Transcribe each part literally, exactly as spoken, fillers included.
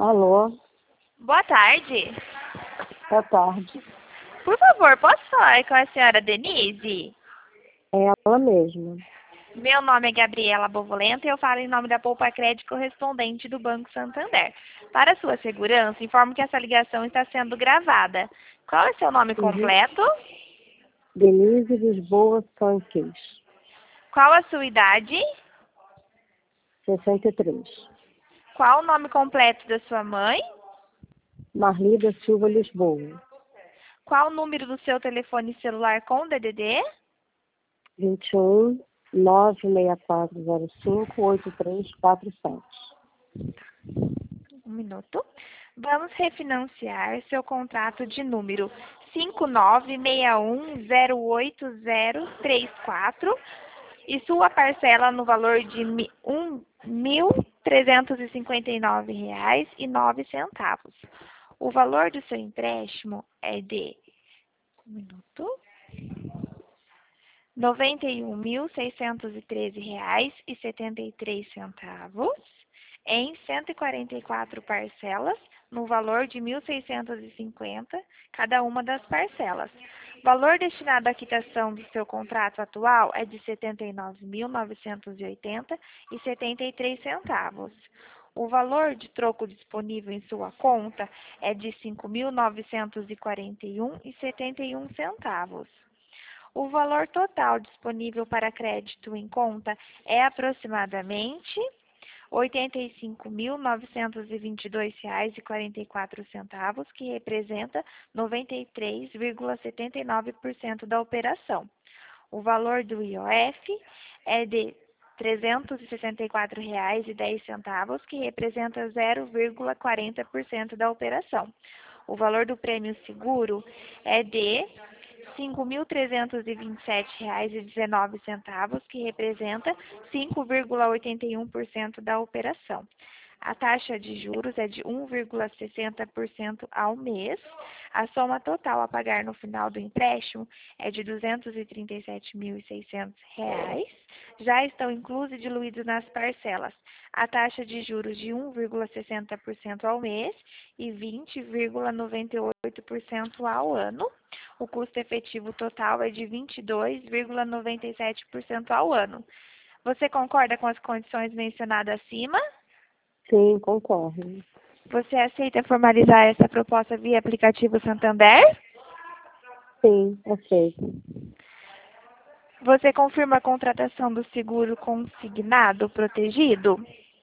Alô, Boa tarde. boa tarde. Por favor, posso falar com a senhora Denise? É ela mesma. Meu nome é Gabriela Bovolenta e eu falo em nome da Poupa Crédito correspondente do Banco Santander. Para sua segurança, informo que essa ligação está sendo gravada. Qual é seu nome Uhum. completo? Denise Lisboa Sanques, Qual a sua idade? sessenta e três. Qual o nome completo da sua mãe? Marli da Silva Lisboa, Qual o número do seu telefone celular com D D D? vinte e um, nove seis quatro zero cinco, oito três quatro sete. Um minuto. Vamos refinanciar seu contrato de número cinco nove seis um zero oito zero três quatro e sua parcela no valor de um mil trezentos e cinquenta e nove reais e nove centavos. O valor do seu empréstimo é de um minuto, noventa e um mil seiscentos e treze reais e setenta e três centavos em cento e quarenta e quatro parcelas no valor de mil seiscentos e cinquenta cada uma das parcelas. O valor destinado à quitação do seu contrato atual é de setenta e nove mil novecentos e oitenta e setenta e três centavos. O valor de troco disponível em sua conta é de cinco mil novecentos e quarenta e um e setenta e um centavos. O valor total disponível para crédito em conta é aproximadamente oitenta e cinco mil novecentos e vinte e dois reais e quarenta e quatro centavos, que representa noventa e três vírgula setenta e nove por cento da operação. O valor do I O F é de trezentos e sessenta e quatro reais e dez centavos, que representa zero vírgula quarenta por cento da operação. O valor do prêmio seguro é de cinco mil trezentos e vinte e sete reais e dezenove centavos, que representa cinco vírgula oitenta e um por cento da operação. A taxa de juros é de um vírgula sessenta por cento ao mês. A soma total a pagar no final do empréstimo é de duzentos e trinta e sete mil e seiscentos reais. Já estão inclusos e diluídos nas parcelas a taxa de juros de um vírgula sessenta por cento ao mês e vinte vírgula noventa e oito por cento ao ano. O custo efetivo total é de vinte e dois vírgula noventa e sete por cento ao ano. Você concorda com as condições mencionadas acima? Sim, concordo. Você aceita formalizar essa proposta via aplicativo Santander? Sim, aceito. Você confirma a contratação do seguro consignado protegido?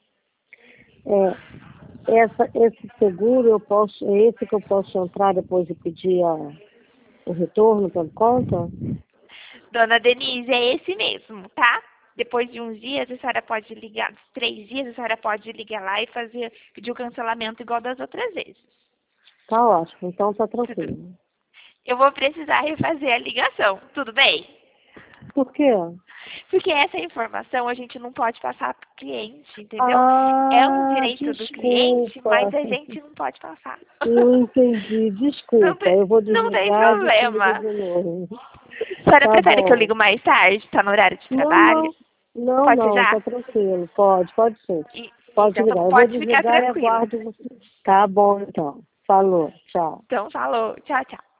É, essa, esse seguro eu posso, é esse que eu posso entrar depois de pedir a, o retorno pela conta? Dona Denise, é esse mesmo, tá? Depois de uns dias, a senhora pode ligar, três dias, a senhora pode ligar lá e fazer, pedir o cancelamento igual das outras vezes. Tá ótimo, então tá Tudo. tranquilo. Eu vou precisar refazer a ligação, tudo bem? Por quê? Porque essa informação a gente não pode passar para o cliente, entendeu? É um Ah, direito do cliente, mas desculpa. a gente não pode passar. Eu entendi. Não Desculpa, tem, eu vou não tem desligar e te ligo problema. de novo. A senhora Tá prefere que eu bom. ligo mais tarde? Está no horário de Não, trabalho? não. Não, Pode ser não, já? tá tranquilo. Pode, pode sim. E- Pode então, tá ligar. bom, Eu vou pode ficar desligar e tranquilo. aguardo você. Tá bom, então. Falou. Tchau. Então, falou. Tchau, tchau.